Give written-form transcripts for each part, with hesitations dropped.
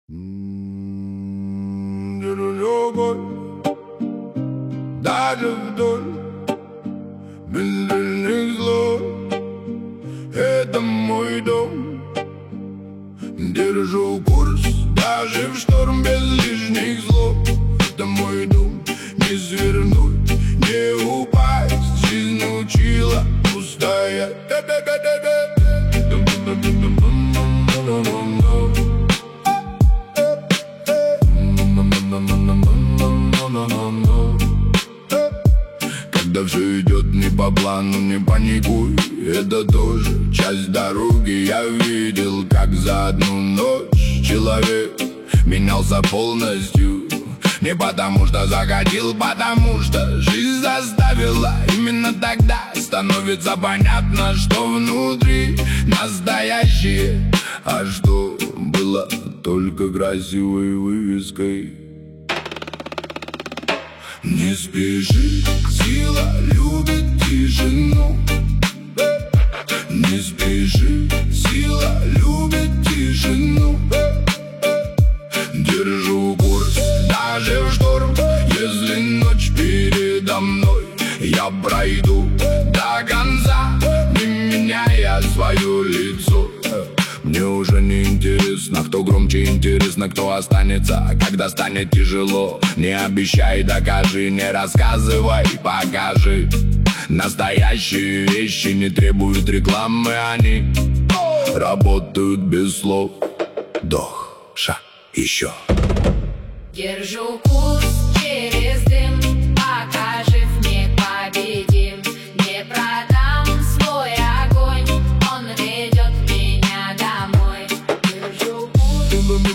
Дорогой, даже вдоль бездельных зло, это мой дом. Держу курс даже в шторм без лишних слов. Это мой дом, не свернуть, не упасть. Жизнь научила устоять. Когда все идет не по плану, не паникуй, это тоже часть дороги. Я видел, как за одну ночь человек менялся полностью. Не потому что захотел, потому что жизнь заставила. Именно тогда становится понятно, что внутри настоящее, а что было только красивой вывеской. Не спеши, сила любит тишину. Не спеши, сила любит тишину. Держу курс даже в шторм, если ночь передо мной. Я пройду до конца, не меняя свое лицо. Мне уже не интересно, кто громче, интересно, кто останется, когда станет тяжело. Не обещай, докажи, не рассказывай, покажи. Настоящие вещи не требуют рекламы, они работают без слов. Вдох, шаг, еще. Держу курс через дым, пока жив, непобедим. Не продам свой огонь, он ведет меня домой. Держу курс.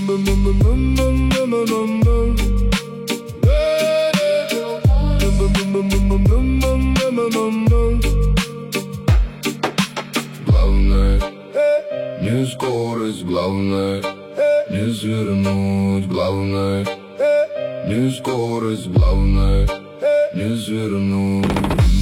Главное, не скорость, главное, не свернуть, главное, не скорость, главное, не свернуть.